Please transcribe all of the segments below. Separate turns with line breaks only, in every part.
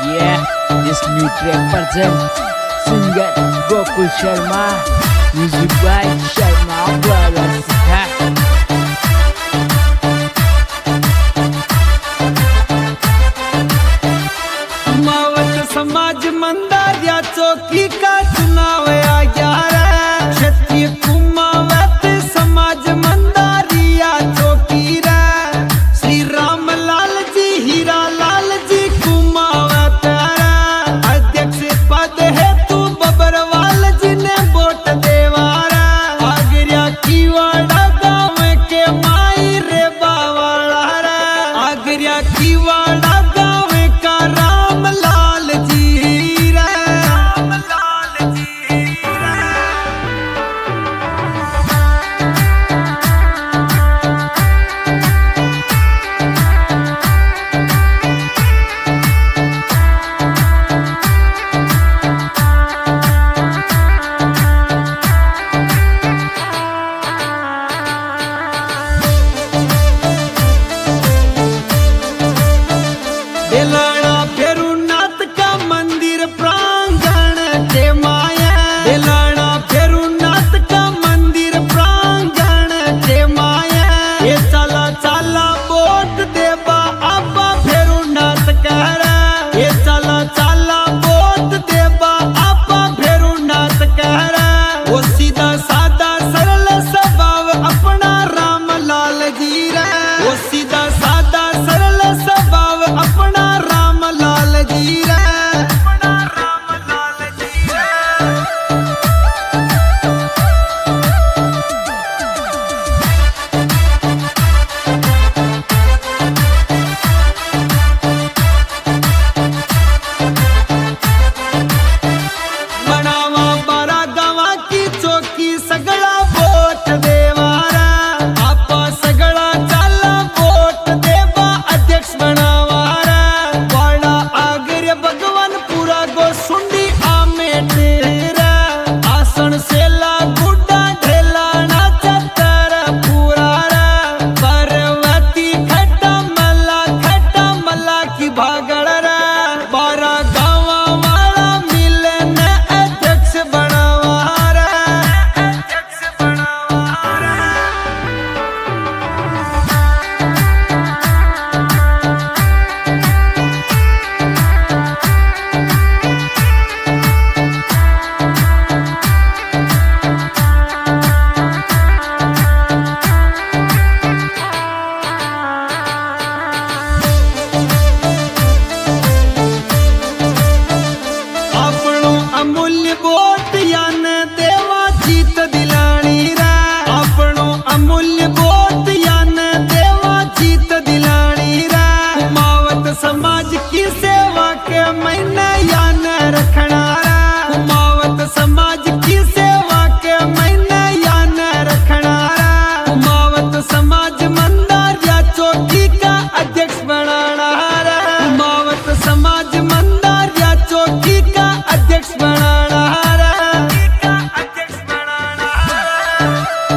Yeah, this new track present singer Gokul Sharma, music by Sharma Brothers.
मावत समाज मंदारिया चौकी का चुनाव आ गया रे। क्षत्रिय कुमावत समाज मंदारिया चौकी रे। श्री राम लाल जी हीरा लाल जी कुमावत रे। अध्यक्ष पद है तू बबरवाल जी ने वोट देवा रे। आगरिया की वाड़ा गाँव के माई रे बावाला रे। आगरिया की वाड़ा गाँव का राम लाल जी रे। राम लाल जी रे। बेलाड़ा फेरुनाथ का मंदिर प्रांगण के माया। बेलाड़ा फेरुनाथ का मंदिर प्रांगण के माया। ये चला चला वोट देबा आपा फेरुनाथ कह रहा। ये चला चला वोट देबा आपा फेरुनाथ कह रहा। वो सीधा सादा सरल स्वभाव अपना राम लाल जी रे। वो सीधा सादा सरल स्वभाव अपना राम लाल जी रे। अपना राम लाल जी रे। बनावा बारा गावा की चौकी सगळा वोट देवा रे। आपा सगळा चाला वोट देवा अध्यक्ष बनावा रे। वाड़ा आगरे भगवानपुरा गोसुंडी आमेट रे। आसन सेला गुड्डा ढेलाना चतर पूरा रे। पार्वती खट्टा मला की भागड़ रे। बारा गावा वाला मिलन अध्यक्ष बनावा रे। अध्यक्ष बनावा रे। આપણો અમૂલ્ય વોટ યાને દેવા જીત દિલાણી રે। આપણો અમૂલ્ય વોટ યાને દેવા જીત દિલાણી રે। कुमावत समाज की सेवा के मैंने याने रखना रे। कुमावत समाज की सेवा के मैंने याने रखना रे। कुमावत समाज मंदारिया चौकी का अध्यक्ष बनाना रे। कुमावत समाज मंदारिया चौकी का अध्यक्ष बनाना रे। अध्यक्ष बनाना रे।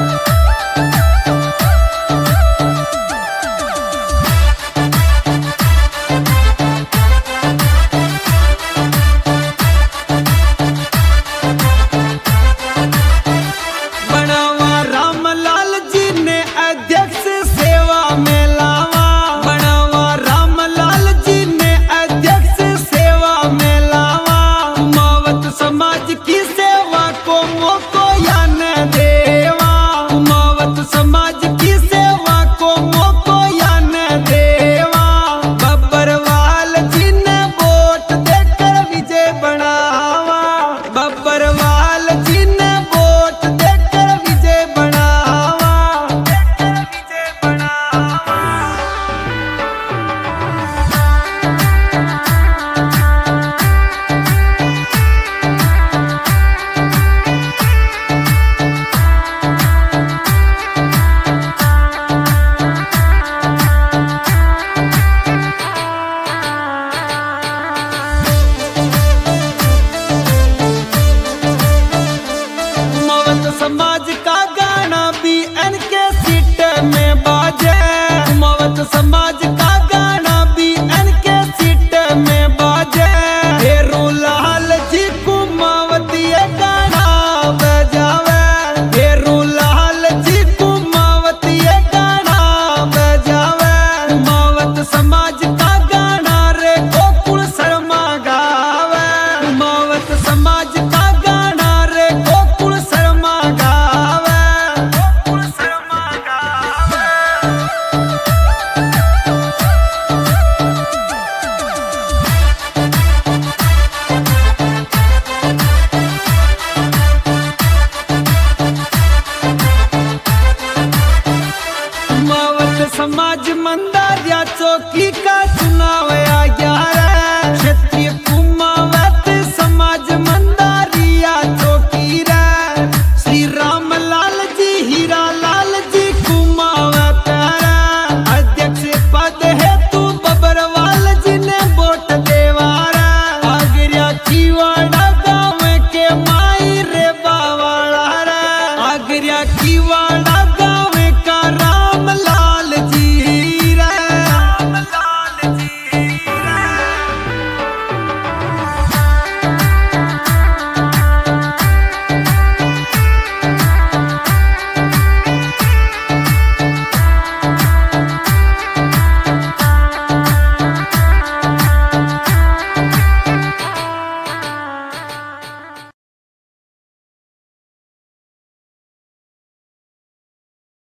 बनावा राम लाल जी ने अध्यक्ष सेवा में लावा। बनावा राम लाल जी ने अध्यक्ष सेवा में लावा। कुमावत समाज की सेवा को मोको याने देवा। कुमावत समाज की सेवा को मोको याने देवा। बब्बरवाल जी ने वोट देकर विजय बनावा। बब्बरवाल जी ने वोट देकर विजय बनावा। विजय बनावा। कुमावत समाज का गाना भी इनके सीट में बाजे। कुमावत समाज